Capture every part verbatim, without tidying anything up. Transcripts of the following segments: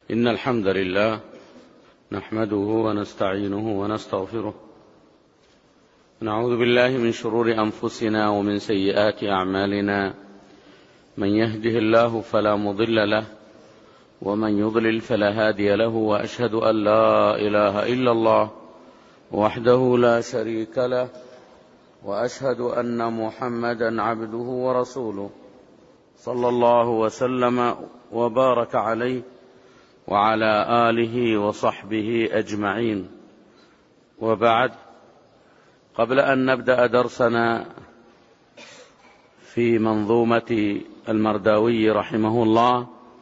إن الحمد لله نحمده ونستعينه ونستغفره، نعوذ بالله من شرور أنفسنا ومن سيئات أعمالنا، من يهده الله فلا مضل له ومن يضلل فلا هادي له، وأشهد أن لا إله إلا الله وحده لا شريك له، وأشهد أن محمدا عبده ورسوله صلى الله وسلم وبارك عليه وعلى آله وصحبه أجمعين. وبعد، قبل أن نبدأ درسنا في منظومة المرداوي رحمه الله،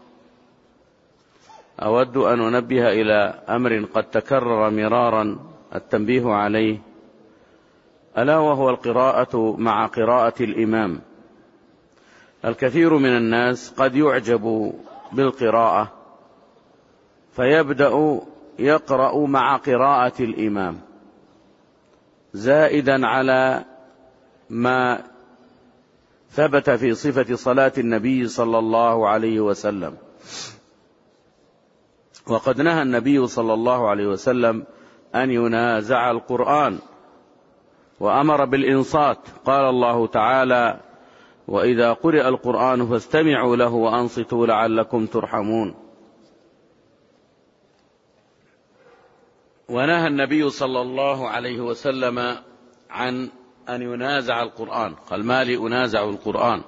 أود أن أنبه إلى أمر قد تكرر مرارا التنبيه عليه، ألا وهو القراءة مع قراءة الإمام. الكثير من الناس قد يعجب بالقراءة فيبدأ يقرأ مع قراءة الإمام زائدا على ما ثبت في صفة صلاة النبي صلى الله عليه وسلم. وقد نهى النبي صلى الله عليه وسلم أن ينازع القرآن وأمر بالإنصات، قال الله تعالى: وإذا قرئ القرآن فاستمعوا له وأنصتوا لعلكم ترحمون. ونهى النبي صلى الله عليه وسلم عن أن ينازع القرآن، قال: ما لي أنازع القرآن.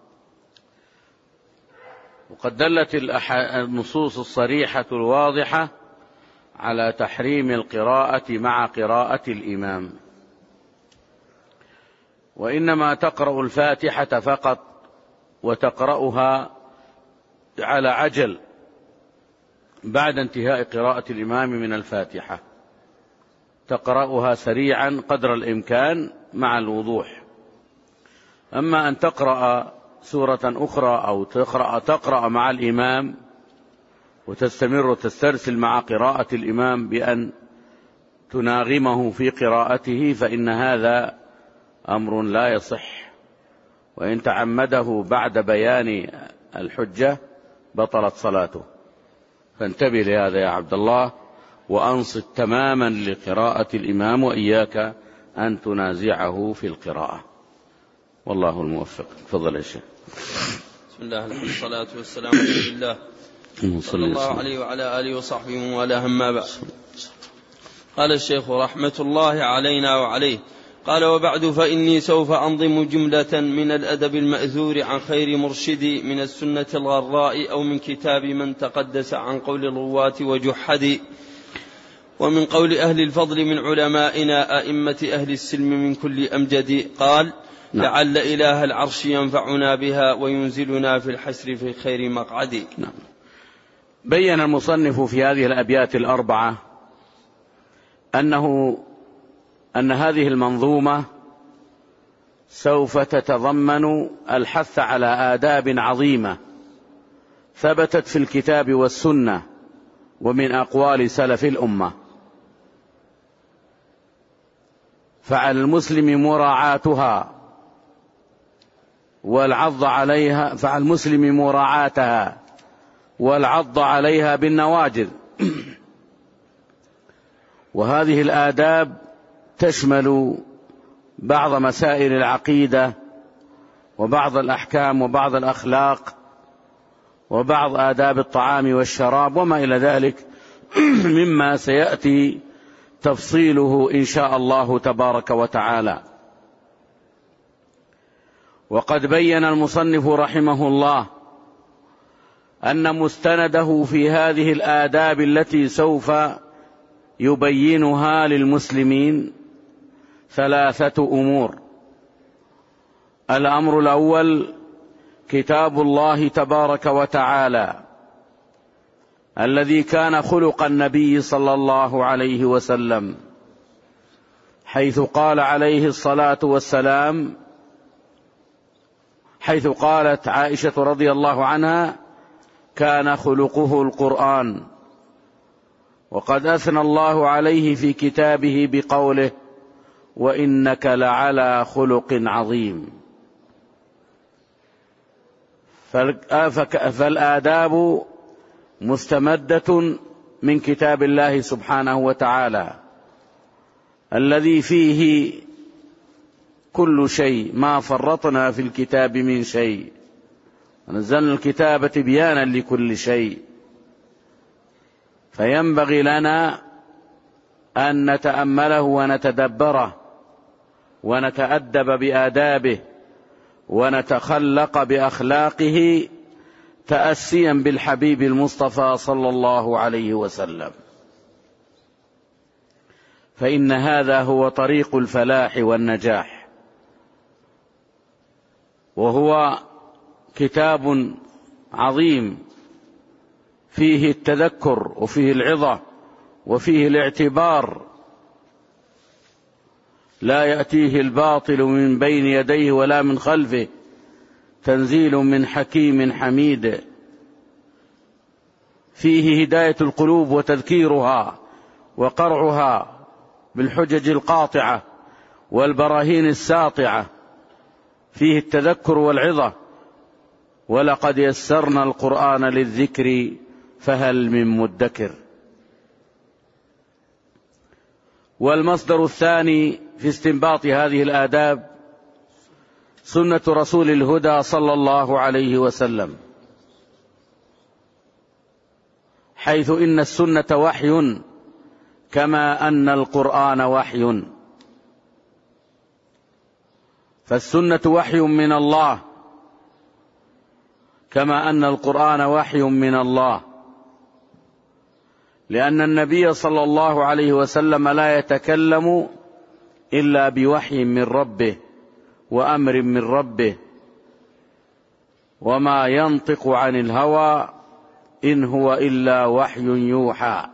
وقد دلت النصوص الصريحة الواضحة على تحريم القراءة مع قراءة الإمام، وإنما تقرأ الفاتحة فقط، وتقرأها على عجل بعد انتهاء قراءة الإمام من الفاتحة، تقرأها سريعا قدر الإمكان مع الوضوح. أما أن تقرأ سورة أخرى أو تقرأ, تقرأ مع الإمام وتستمر وتسترسل مع قراءة الإمام بأن تناغمه في قراءته، فإن هذا أمر لا يصح، وإن تعمده بعد بيان الحجة بطلت صلاته. فانتبه لهذا يا عبد الله، وأنصت تماما لقراءة الإمام، وإياك أن تنازعه في القراءة، والله الموفق. تفضل يا شيخ. بسم الله الحمد لله والصلاة والسلام على رسول الله صلى الله عليه وعلى آله وصحبه وعلى أما بعد. قال الشيخ رحمة الله علينا وعليه، قال: وبعد، فإني سوف أنظم جملة من الأدب المأثور عن خير مرشدي من السنة الغراء، أو من كتاب من تقدس عن قول الرواة وجحدي، ومن قول أهل الفضل من علمائنا أئمة أهل السلم من كل أمجد. قال: نعم. لعل إله العرش ينفعنا بها وينزلنا في الحسر في خير مقعد. نعم. بين المصنف في هذه الأبيات الأربعة أنه أن هذه المنظومة سوف تتضمن الحث على آداب عظيمة ثبتت في الكتاب والسنة ومن أقوال سلف الأمة، فعلى المسلم مراعاتها والعض عليها فعلى المسلم مراعاتها والعض عليها بالنواجذ. وهذه الآداب تشمل بعض مسائل العقيدة وبعض الأحكام وبعض الأخلاق وبعض آداب الطعام والشراب وما إلى ذلك مما سيأتي تفصيله إن شاء الله تبارك وتعالى. وقد بين المصنف رحمه الله أن مستنده في هذه الآداب التي سوف يبينها للمسلمين ثلاثة أمور. الأمر الأول كتاب الله تبارك وتعالى الذي كان خلق النبي صلى الله عليه وسلم، حيث قال عليه الصلاة والسلام حيث قالت عائشة رضي الله عنها: كان خلقه القرآن. وقد أثنى الله عليه في كتابه بقوله: وإنك لعلى خلق عظيم. فالآداب مستمدة من كتاب الله سبحانه وتعالى الذي فيه كل شيء، ما فرطنا في الكتاب من شيء، ونزلنا الكتاب تبيانا لكل شيء. فينبغي لنا أن نتأمله ونتدبره ونتأدب بآدابه ونتخلق بأخلاقه تأسيا بالحبيب المصطفى صلى الله عليه وسلم، فإن هذا هو طريق الفلاح والنجاح. وهو كتاب عظيم فيه التذكر وفيه العظة وفيه الاعتبار، لا يأتيه الباطل من بين يديه ولا من خلفه، تنزيل من حكيم حميد. فيه هداية القلوب وتذكيرها وقرعها بالحجج القاطعة والبراهين الساطعة، فيه التذكر والعظة. ولقد يسرنا القرآن للذكر فهل من مدكر. والمصدر الثاني في استنباط هذه الآداب سنة رسول الهدى صلى الله عليه وسلم، حيث إن السنة وحي كما أن القرآن وحي. فالسنة وحي من الله كما أن القرآن وحي من الله، لأن النبي صلى الله عليه وسلم لا يتكلم إلا بوحي من ربه وأمر من ربه، وما ينطق عن الهوى إن هو إلا وحي يوحى.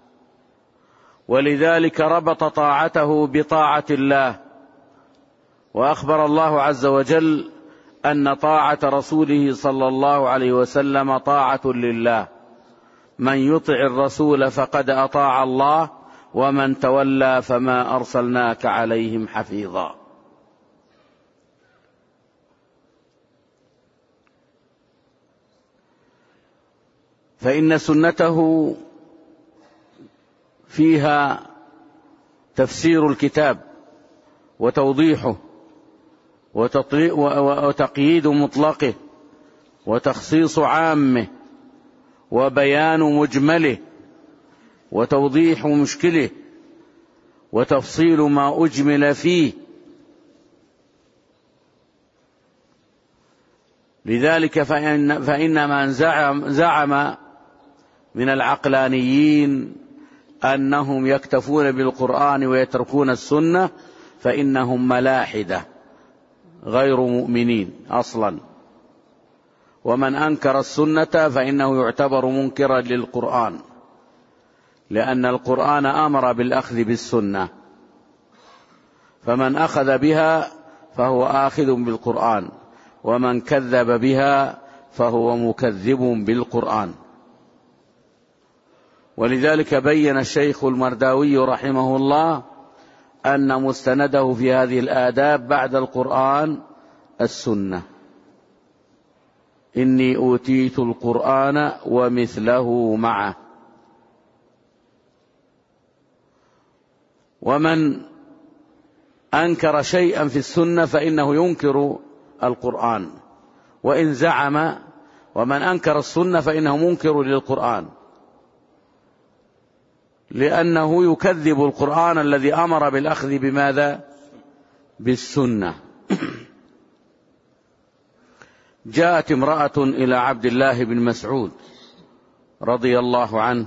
ولذلك ربط طاعته بطاعة الله، وأخبر الله عز وجل أن طاعة رسوله صلى الله عليه وسلم طاعة لله، من يطع الرسول فقد أطاع الله ومن تولى فما أرسلناك عليهم حفيظا. فإن سنته فيها تفسير الكتاب وتوضيحه وتقييد مطلقه وتخصيص عامه وبيان مجمله وتوضيح مشكله وتفصيل ما أجمل فيه. لذلك فإن, فإن من زعم, زعم من العقلانيين أنهم يكتفون بالقرآن ويتركون السنة فإنهم ملاحدة غير مؤمنين أصلا. ومن أنكر السنة فإنه يعتبر منكرا للقرآن، لأن القرآن أمر بالأخذ بالسنة، فمن أخذ بها فهو آخذ بالقرآن، ومن كذب بها فهو مكذب بالقرآن. ولذلك بين الشيخ المرداوي رحمه الله أن مستنده في هذه الآداب بعد القرآن السنة. إني أوتيت القرآن ومثله معه. ومن أنكر شيئا في السنة فإنه ينكر القرآن وإن زعم، ومن أنكر السنة فإنه منكر للقرآن، لأنه يكذب القرآن الذي أمر بالأخذ بماذا؟ بالسنة. جاءت امرأة إلى عبد الله بن مسعود رضي الله عنه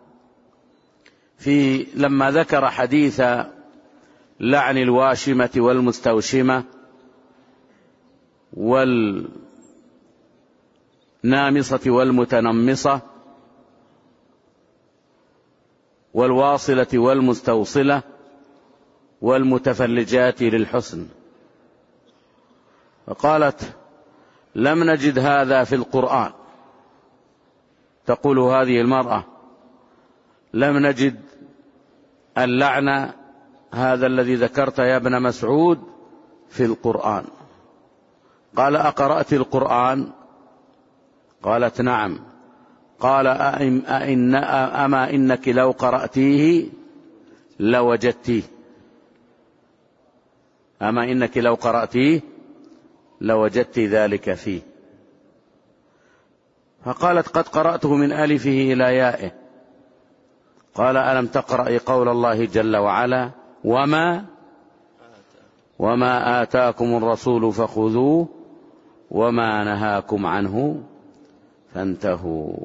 في لما ذكر حديث لعن الواشمة والمستوشمة والنامصة والمتنمصة والواصلة والمستوصلة والمتفلجات للحسن، فقالت: لم نجد هذا في القرآن. تقول هذه المرأة: لم نجد اللعن هذا الذي ذكرت يا ابن مسعود في القرآن. قال: أقرأت القرآن؟ قالت: نعم. قال أئن أما إنك لو قرأتيه لوجدتيه أما إنك لو قرأتيه لوجدت ذلك فيه. فقالت قد قرأته من ألفه إلى يائه. قال ألم تقرأي قول الله جل وعلا وما وما آتاكم الرسول فخذوه وما نهاكم عنه فانتهوا.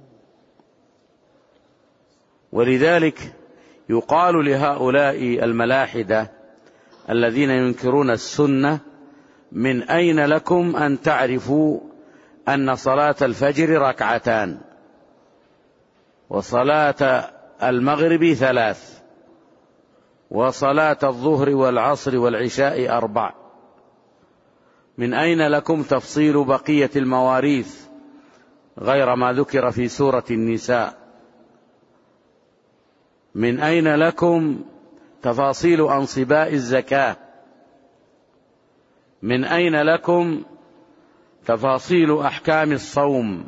ولذلك يقال لهؤلاء الملاحدة الذين ينكرون السنة من أين لكم أن تعرفوا أن صلاة الفجر ركعتان وصلاة المغرب ثلاث وصلاة الظهر والعصر والعشاء أربع؟ من أين لكم تفصيل بقية المواريث غير ما ذكر في سورة النساء؟ من أين لكم تفاصيل أنصباء الزكاة؟ من أين لكم تفاصيل أحكام الصوم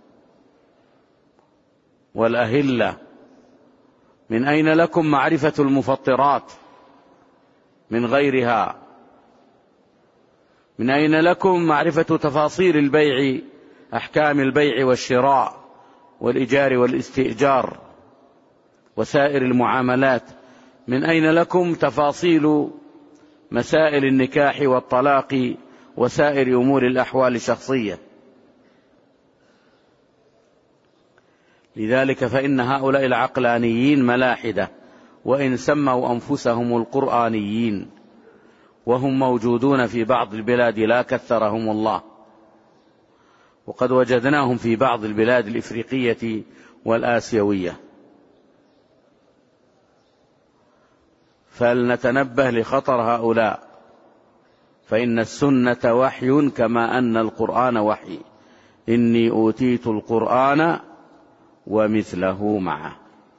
والأهلة؟ من أين لكم معرفة المفطرات من غيرها؟ من أين لكم معرفة تفاصيل البيع، أحكام البيع والشراء والإيجار والاستئجار وسائر المعاملات؟ من أين لكم تفاصيل مسائل النكاح والطلاق وسائر أمور الأحوال الشخصية؟ لذلك فإن هؤلاء العقلانيين ملاحدة وإن سموا أنفسهم القرآنيين، وهم موجودون في بعض البلاد لا كثرهم الله، وقد وجدناهم في بعض البلاد الإفريقية والآسيوية. فلنتنبه لخطر هؤلاء، فإن السنة وحي كما أن القرآن وحي. إني أوتيت القرآن ومثله معه.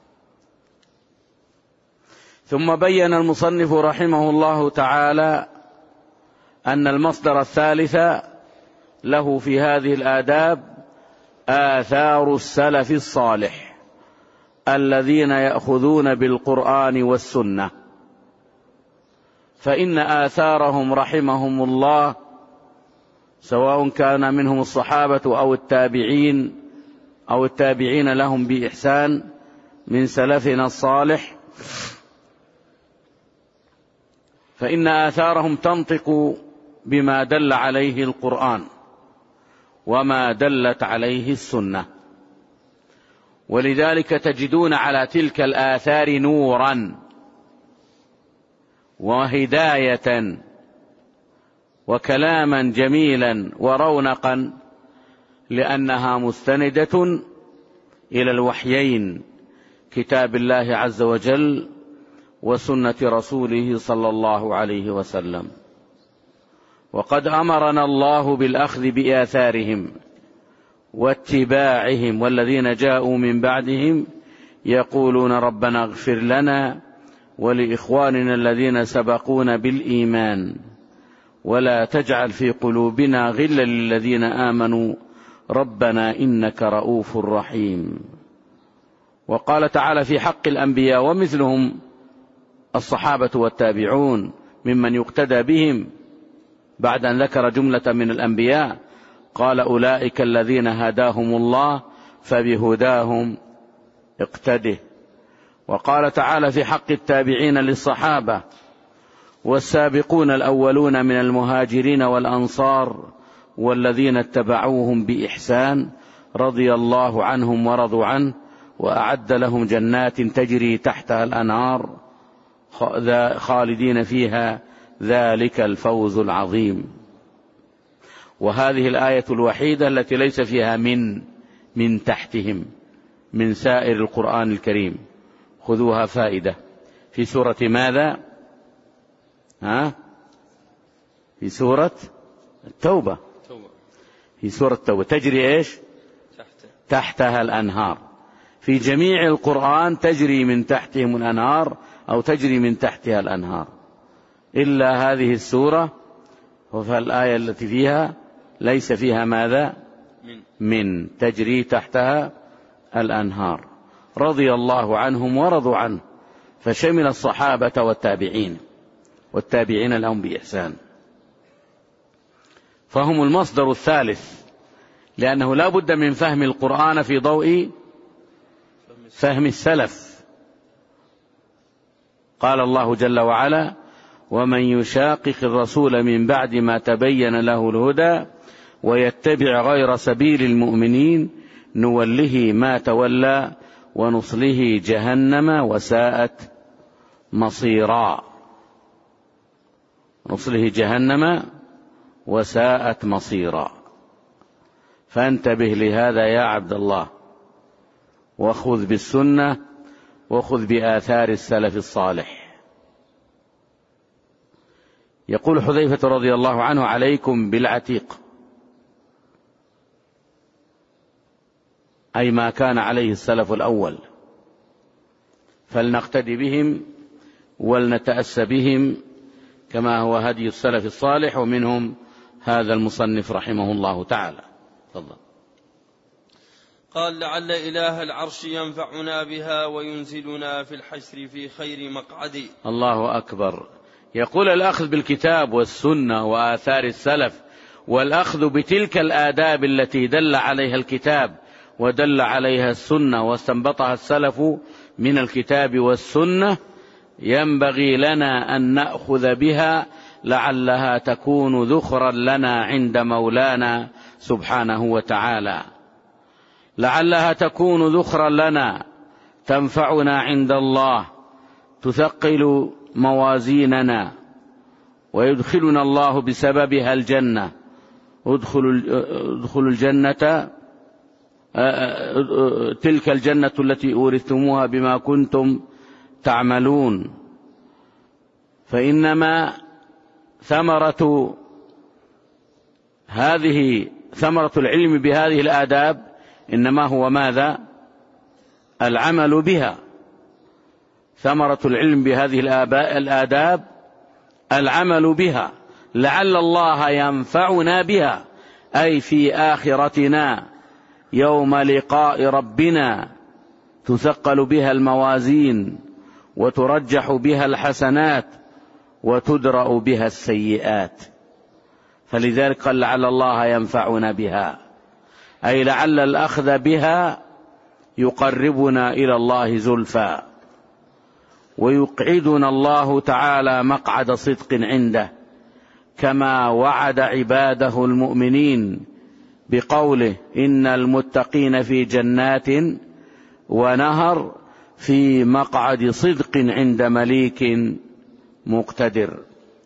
ثم بين المصنف رحمه الله تعالى أن المصدر الثالث له في هذه الآداب آثار السلف الصالح الذين يأخذون بالقرآن والسنة، فإن آثارهم رحمهم الله سواء كان منهم الصحابة أو التابعين أو التابعين لهم بإحسان من سلفنا الصالح، فإن آثارهم تنطق بما دل عليه القرآن وما دلت عليه السنة. ولذلك تجدون على تلك الآثار نورا وهداية وكلاما جميلا ورونقا، لأنها مستندة إلى الوحيين كتاب الله عز وجل وسنة رسوله صلى الله عليه وسلم. وقد أمرنا الله بالأخذ بآثارهم واتباعهم، والذين جاءوا من بعدهم يقولون ربنا اغفر لنا ولإخواننا الذين سبقونا بالإيمان ولا تجعل في قلوبنا غلا للذين آمنوا ربنا إنك رؤوف رحيم. وقال تعالى في حق الأنبياء ومثلهم الصحابة والتابعون ممن يقتدى بهم، بعد أن ذكر جملة من الأنبياء قال أولئك الذين هداهم الله فبهداهم اقتده. وقال تعالى في حق التابعين للصحابة والسابقون الأولون من المهاجرين والأنصار والذين اتبعوهم بإحسان رضي الله عنهم ورضوا عنه وأعد لهم جنات تجري تحتها الأنهار خالدين فيها ذلك الفوز العظيم. وهذه الآية الوحيدة التي ليس فيها من من تحتهم من سائر القرآن الكريم. خذوها فائدة. في سورة ماذا؟ ها؟ في سورة التوبة. في سورة التوبة تجري إيش؟ تحتها الأنهار. في جميع القرآن تجري من تحتهم الأنهار أو تجري من تحتها الأنهار، إلا هذه السورة فالآية التي فيها ليس فيها ماذا؟ من, من تجري تحتها الأنهار، رضي الله عنهم ورضوا عنه، فشمل الصحابة والتابعين والتابعين لهم بإحسان، فهم المصدر الثالث، لأنه لا بد من فهم القرآن في ضوء فهم السلف. قال الله جل وعلا: ومن يشاقق الرسول من بعد ما تبين له الهدى ويتبع غير سبيل المؤمنين نوله ما تولى ونصله جهنم وساءت مصيرا. نصله جهنم وساءت مصيرا. فانتبه لهذا يا عبد الله، وخذ بالسنة وخذ بآثار السلف الصالح. يقول حذيفة رضي الله عنه: عليكم بالعتيق، أي ما كان عليه السلف الأول، فلنقتدي بهم ولنتأسى بهم كما هو هدي السلف الصالح، ومنهم هذا المصنف رحمه الله تعالى. تفضل. قال: لعل إله العرش ينفعنا بها وينزلنا في الحشر في خير مقعد. الله أكبر. يقول: الأخذ بالكتاب والسنة وآثار السلف، والأخذ بتلك الآداب التي دل عليها الكتاب ودل عليها السنة واستنبطها السلف من الكتاب والسنة، ينبغي لنا أن نأخذ بها لعلها تكون ذخرا لنا عند مولانا سبحانه وتعالى، لعلها تكون ذخرا لنا تنفعنا عند الله، تثقل موازيننا ويدخلنا الله بسببها الجنة. ادخلوا ادخلوا الجنة، تلك الجنة التي أورثتموها بما كنتم تعملون. فإنما ثمرة هذه ثمرة العلم بهذه الآداب إنما هو ماذا؟ العمل بها. ثمرة العلم بهذه الآداب العمل بها، لعل الله ينفعنا بها، أي في آخرتنا يوم لقاء ربنا تثقل بها الموازين وترجح بها الحسنات وتدرأ بها السيئات. فلذلك قال: لعل الله ينفعنا بها، أي لعل الأخذ بها يقربنا إلى الله زلفى، ويقعدنا الله تعالى مقعد صدق عنده، كما وعد عباده المؤمنين بقوله: إن المتقين في جنات ونهر في مقعد صدق عند مليك مقتدر.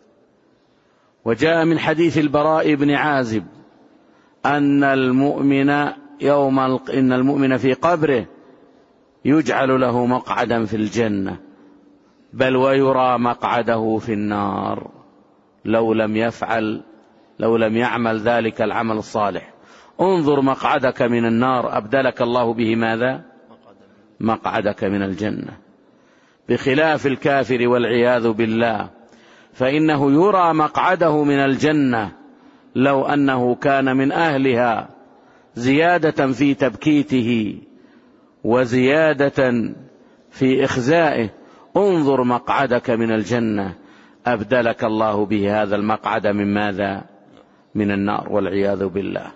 وجاء من حديث البراء بن عازب أن المؤمن يوم إن المؤمن في قبره يجعل له مقعدا في الجنة، بل ويرى مقعده في النار لو لم يفعل لو لم يعمل ذلك العمل الصالح. انظر مقعدك من النار أبدلك الله به ماذا؟ مقعدك من الجنة، بخلاف الكافر والعياذ بالله، فإنه يرى مقعده من الجنة لو أنه كان من أهلها، زيادة في تبكيته وزيادة في إخزائه. انظر مقعدك من الجنة أبدلك الله به هذا المقعد من ماذا؟ من النار والعياذ بالله.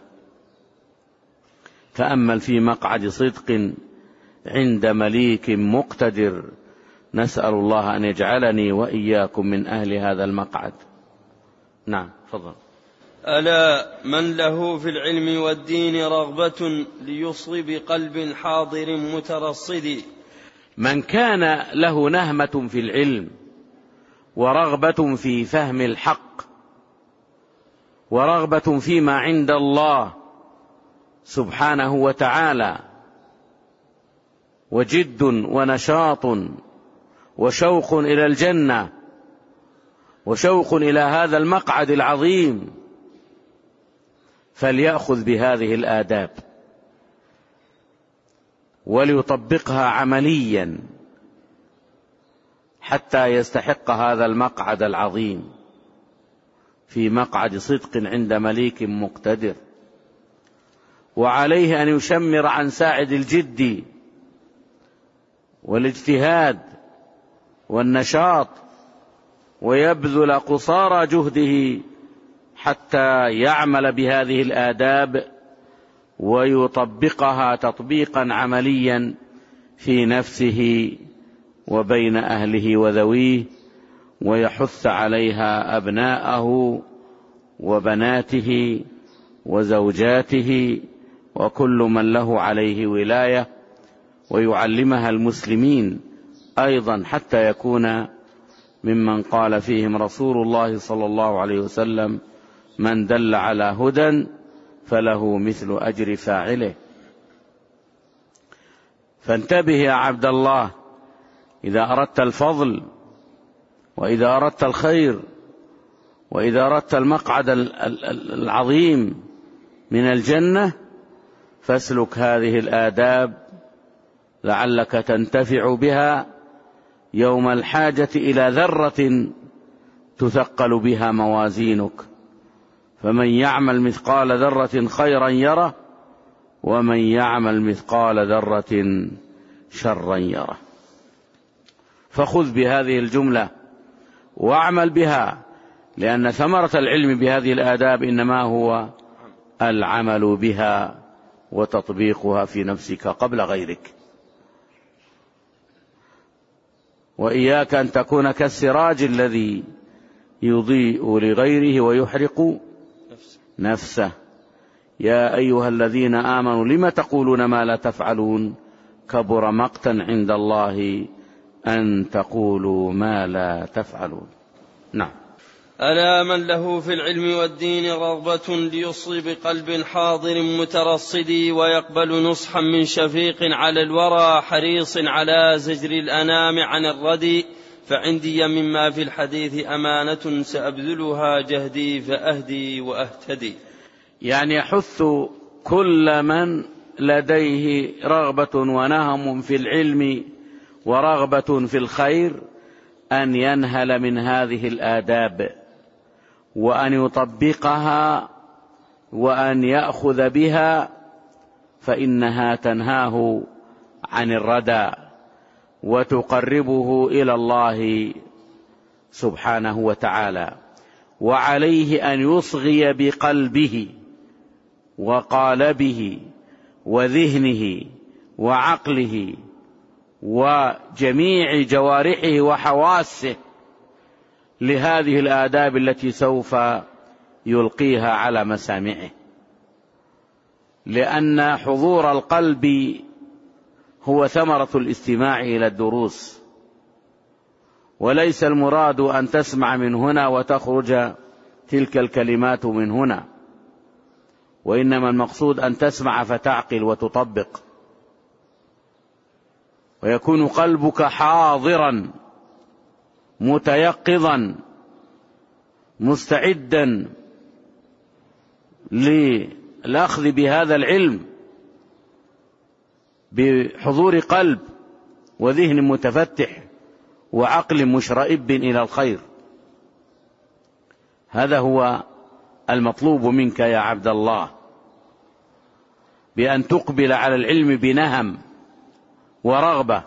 تأمل في مقعد صدق عند مليك مقتدر. نسأل الله أن يجعلني وإياكم من أهل هذا المقعد. نعم، تفضل. ألا من له في العلم والدين رغبة ليصب بقلب حاضر مترصد. من كان له نهمة في العلم ورغبة في فهم الحق ورغبة فيما عند الله سبحانه وتعالى، وجد ونشاط وشوق إلى الجنة وشوق إلى هذا المقعد العظيم، فليأخذ بهذه الآداب وليطبقها عمليا حتى يستحق هذا المقعد العظيم في مقعد صدق عند مليك مقتدر. وعليه أن يشمر عن ساعد الجد والاجتهاد والنشاط، ويبذل قصارى جهده حتى يعمل بهذه الآداب ويطبقها تطبيقا عمليا في نفسه وبين أهله وذويه، ويحث عليها أبناءه وبناته وزوجاته وكل من له عليه ولاية، ويعلمها المسلمين أيضا حتى يكون ممن قال فيهم رسول الله صلى الله عليه وسلم: من دل على هدى فله مثل أجر فاعله. فانتبه يا عبد الله، إذا أردت الفضل وإذا أردت الخير وإذا أردت المقعد العظيم من الجنة فاسلك هذه الآداب لعلك تنتفع بها يوم الحاجة إلى ذرة تثقل بها موازينك. فمن يعمل مثقال ذرة خيرا يره، ومن يعمل مثقال ذرة شرا يره. فخذ بهذه الجملة واعمل بها، لأن ثمرة العلم بهذه الآداب إنما هو العمل بها وتطبيقها في نفسك قبل غيرك. وإياك أن تكون كالسراج الذي يضيء لغيره ويحرق نفسه. يا أيها الذين آمنوا لم تقولون ما لا تفعلون، كبر مقتا عند الله أن تقولوا ما لا تفعلون. نعم. ألا من له في العلم والدين رغبة ليصغي بقلب حاضر مترصد، ويقبل نصحا من شفيق على الورى حريص على زجر الأنام عن الردي، فعندي مما في الحديث أمانة سأبذلها جهدي فأهدي وأهتدي. يعني يحث كل من لديه رغبة ونهم في العلم ورغبة في الخير أن ينهل من هذه الآداب، وأن يطبقها وأن يأخذ بها، فإنها تنهاه عن الردى وتقربه إلى الله سبحانه وتعالى. وعليه أن يصغي بقلبه وقالبه وذهنه وعقله وجميع جوارحه وحواسه لهذه الآداب التي سوف يلقيها على مسامعه، لأن حضور القلب هو ثمرة الاستماع إلى الدروس، وليس المراد أن تسمع من هنا وتخرج تلك الكلمات من هنا، وإنما المقصود أن تسمع فتعقل وتطبق، ويكون قلبك حاضرا متيقظا مستعدا للأخذ بهذا العلم بحضور قلب وذهن متفتح وعقل مشرئب إلى الخير. هذا هو المطلوب منك يا عبد الله، بأن تقبل على العلم بنهم ورغبة.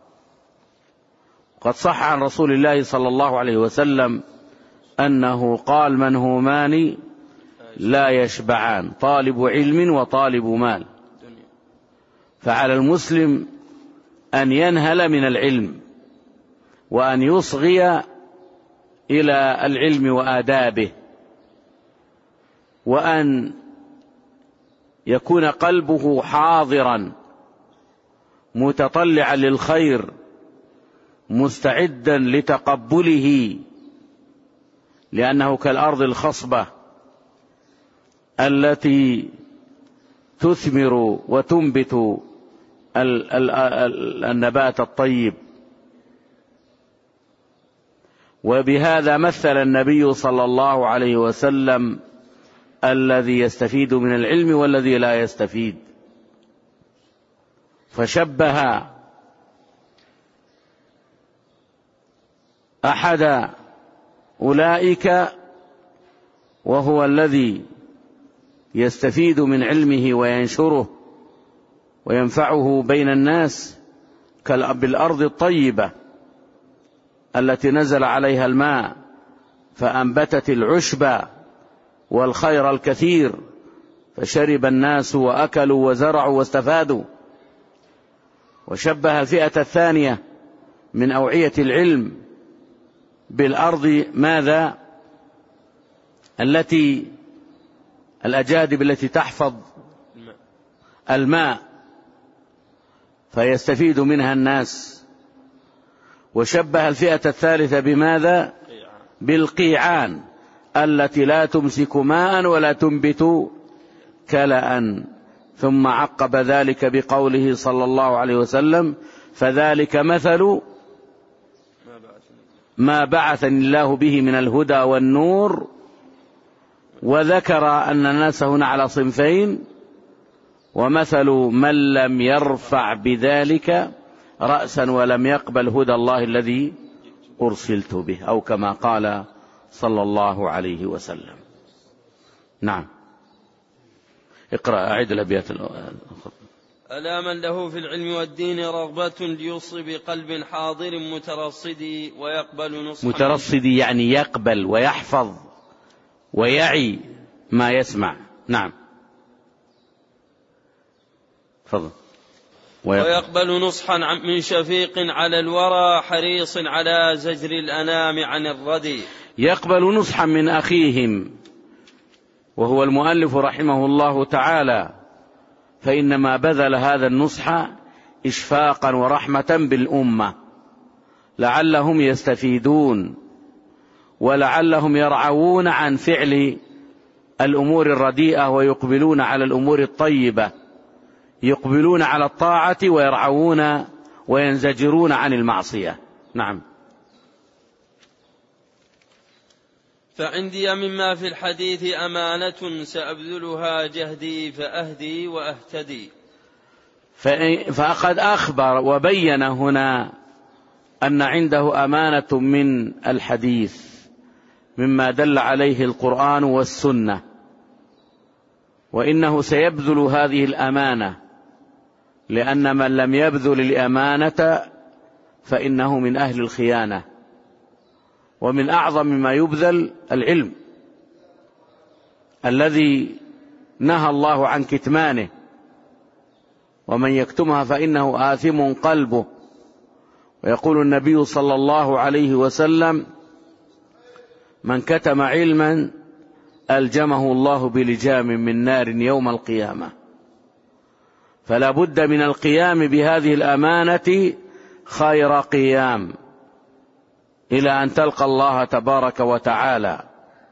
قد صح عن رسول الله صلى الله عليه وسلم أنه قال: منهومان لا يشبعان، طالب علم وطالب مال. فعلى المسلم أن ينهل من العلم وأن يصغي إلى العلم وآدابه، وأن يكون قلبه حاضرا متطلعا للخير مستعدا لتقبله، لأنه كالأرض الخصبة التي تثمر وتنبت النبات الطيب. وبهذا مثل النبي صلى الله عليه وسلم الذي يستفيد من العلم والذي لا يستفيد، فشبه أحد أولئك وهو الذي يستفيد من علمه وينشره وينفعه بين الناس بالأرض الطيبة التي نزل عليها الماء فأنبتت العشب والخير الكثير، فشرب الناس وأكلوا وزرعوا واستفادوا. وشبه الفئة الثانية من أوعية العلم بالأرض ماذا؟ التي الأجادب التي تحفظ الماء فيستفيد منها الناس. وشبه الفئة الثالثة بماذا؟ بالقيعان التي لا تمسك ماء ولا تنبت كلأ. ثم عقب ذلك بقوله صلى الله عليه وسلم: فذلك مثل ما بعثني الله به من الهدى والنور. وذكر أن الناس هنا على صنفين: ومثل من لم يرفع بذلك رأسا ولم يقبل هدى الله الذي أرسلت به، أو كما قال صلى الله عليه وسلم. نعم، اقرأ، أعد الأبيات الأخرى. ألا من له في العلم والدين رغبة ليصب بقلب حاضر مترصد ويقبل نصحا. مترصد يعني يقبل ويحفظ ويعي ما يسمع. نعم، تفضل. ويقبل نصحا من شفيق على الورى حريص على زجر الأنام عن الردي. يقبل نصحا من أخيهم، وهو المؤلف رحمه الله تعالى، فإنما بذل هذا النصح إشفاقا ورحمة بالأمة لعلهم يستفيدون ولعلهم يرعون عن فعل الأمور الرديئة ويقبلون على الأمور الطيبة، يقبلون على الطاعة ويرعون وينزجرون عن المعصية. نعم. فعندي مما في الحديث أمانة سأبذلها جهدي فأهدي وأهتدي. فقد أخبر وبين هنا أن عنده أمانة من الحديث مما دل عليه القرآن والسنة، وإنه سيبذل هذه الأمانة، لأن من لم يبذل الأمانة فإنه من أهل الخيانة. ومن أعظم ما يبذل العلم الذي نهى الله عن كتمانه، ومن يكتمها فإنه آثم قلبه. ويقول النبي صلى الله عليه وسلم: من كتم علما ألجمه الله بلجام من نار يوم القيامة. فلا بد من القيام بهذه الأمانة خير قيام إلى أن تلقى الله تبارك وتعالى.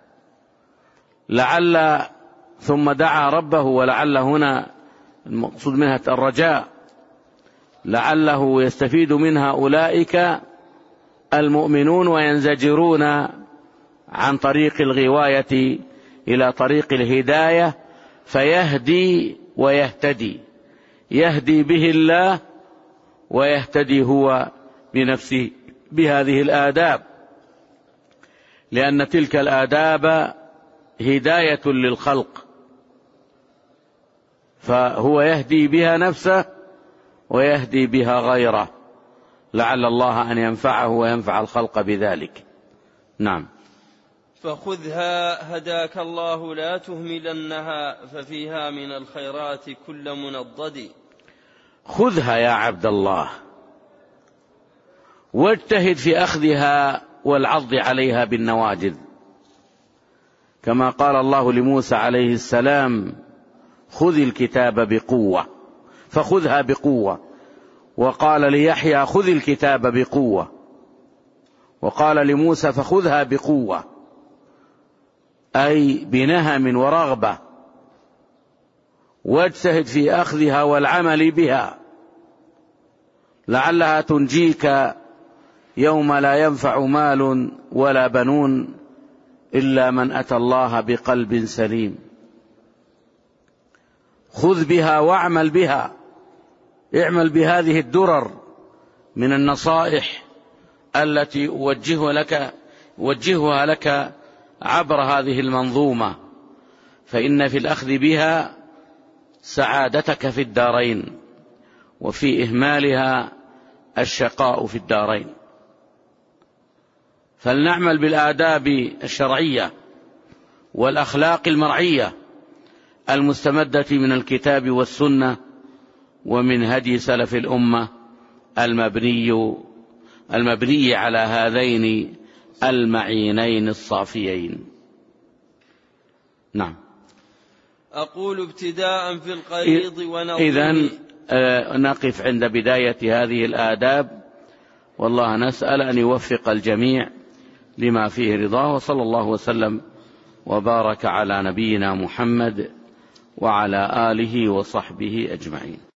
لعل ثم دعا ربه، ولعل هنا المقصود منها الرجاء، لعله يستفيد منها أولئك المؤمنون وينزجرون عن طريق الغواية إلى طريق الهداية، فيهدي ويهتدي، يهدي به الله ويهتدي هو بنفسه بهذه الآداب، لأن تلك الآداب هداية للخلق، فهو يهدي بها نفسه ويهدي بها غيره، لعل الله أن ينفعه وينفع الخلق بذلك. نعم. فخذها هداك الله لا تهملنها ففيها من الخيرات كل منضد. خذها يا عبد الله واجتهد في أخذها والعض عليها بالنواجذ، كما قال الله لموسى عليه السلام: خذ الكتاب بقوة، فخذها بقوة. وقال ليحيى: خذ الكتاب بقوة. وقال لموسى: فخذها بقوة، أي بنهم ورغبة، واجتهد في أخذها والعمل بها، لعلها تنجيك يوم لا ينفع مال ولا بنون إلا من أتى الله بقلب سليم. خذ بها واعمل بها، اعمل بهذه الدرر من النصائح التي أوجهها لك أوجهها لك عبر هذه المنظومة، فإن في الأخذ بها سعادتك في الدارين، وفي إهمالها الشقاء في الدارين. فلنعمل بالآداب الشرعية والأخلاق المرعية المستمدة من الكتاب والسنة ومن هدي سلف الأمة المبني المبني على هذين المعينين الصافيين. نعم. أقول ابتداء في القريض ونظيره. إذن نقف عند بداية هذه الآداب، والله نسأل أن يوفق الجميع لما فيه رضاه، وصلى الله وسلم وبارك على نبينا محمد وعلى آله وصحبه أجمعين.